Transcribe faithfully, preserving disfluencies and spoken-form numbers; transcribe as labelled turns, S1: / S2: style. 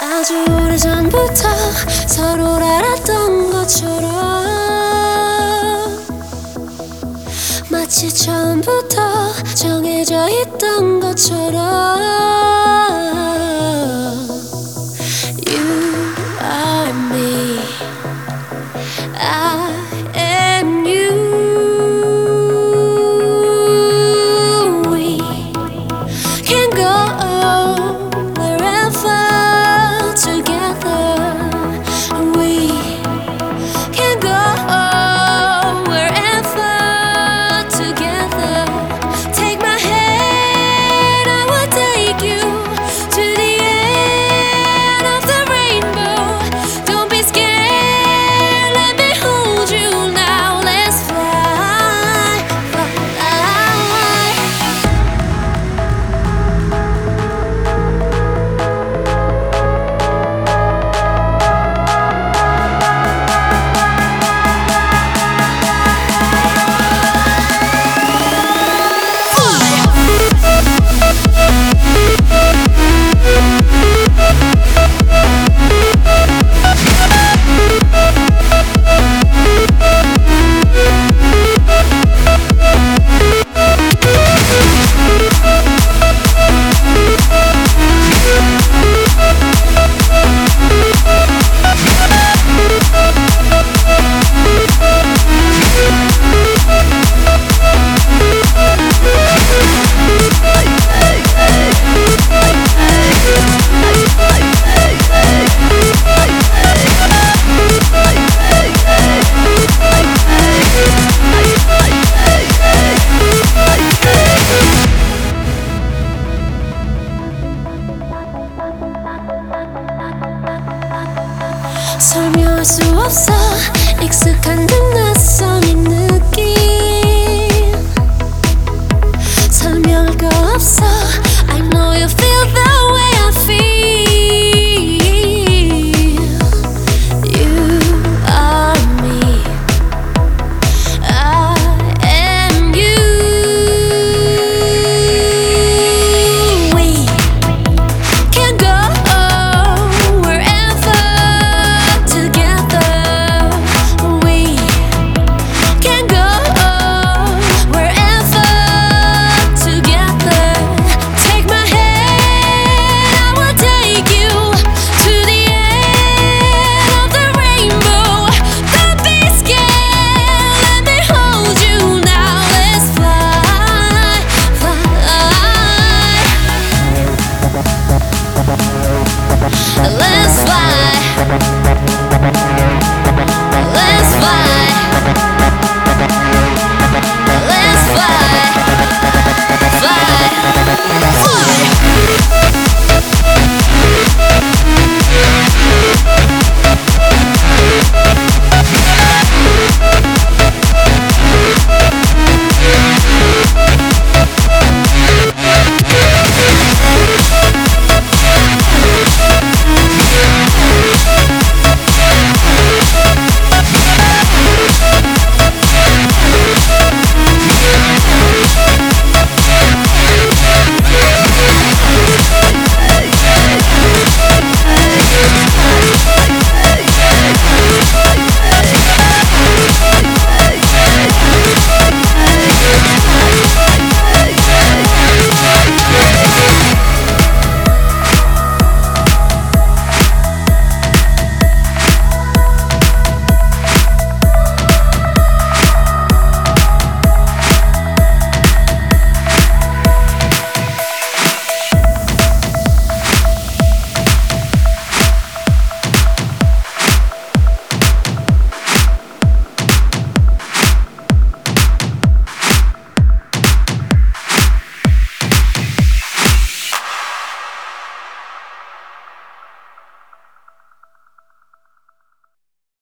S1: 아주 오래전부터 서로를 알았던 것처럼 마치 처음부터 정해져 있던 것처럼 You are me, I am you. We can go wherever together. We can go wherever together. Take my hand, I will take you to the end of the rainbow. Don't be scared, let me hold you now. Let's fly, fly. 설명할 수 없어 익숙한 듯